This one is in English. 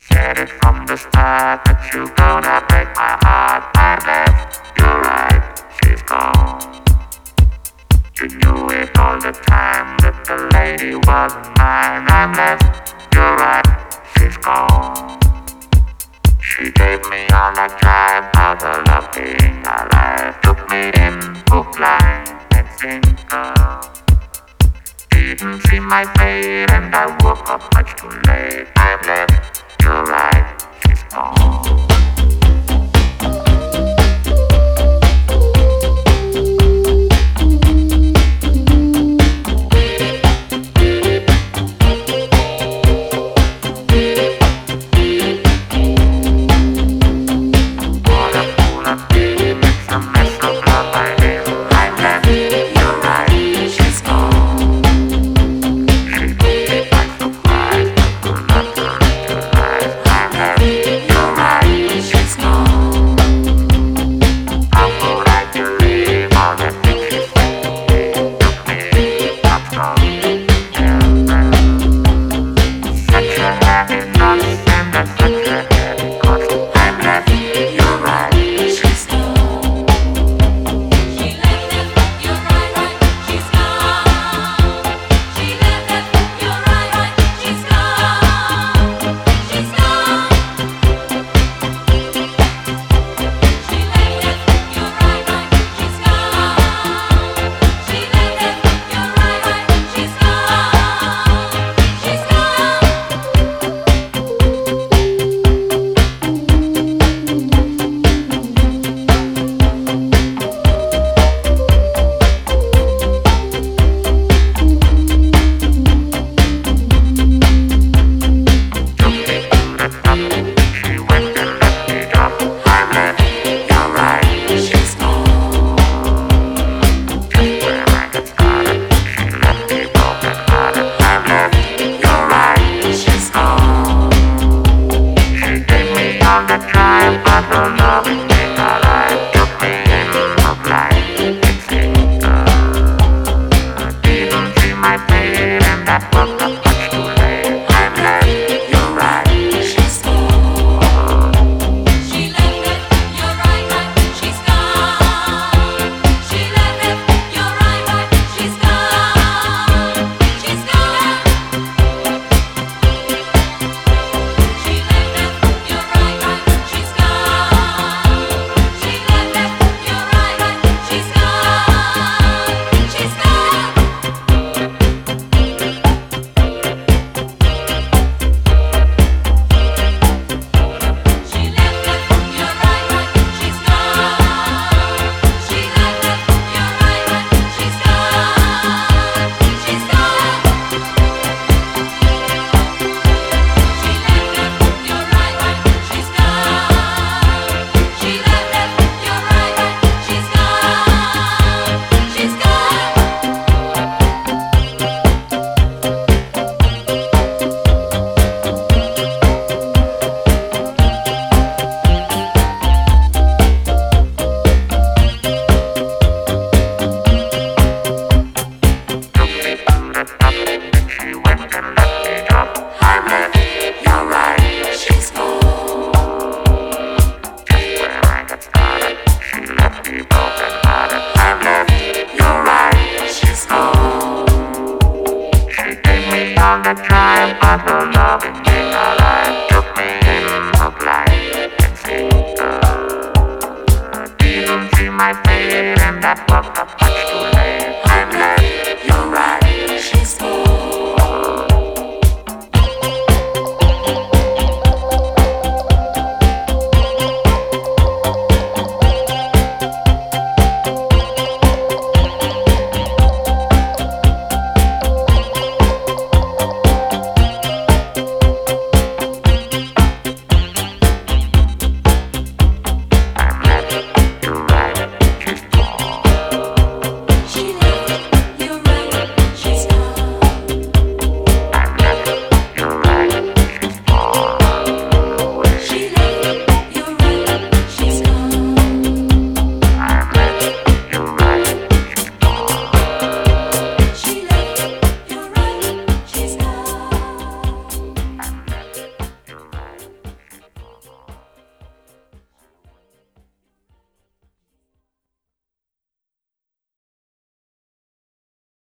Said it from the start that you gonna break my heart. I left, you're right, she's gone. You knew it all the time that the lady wasn't mine. I left, you're right, she's gone. She gave me all I tried, all the love being alive. Took me in, hook, line, and sinker. Didn't see my fate and I woke up much too late. I left,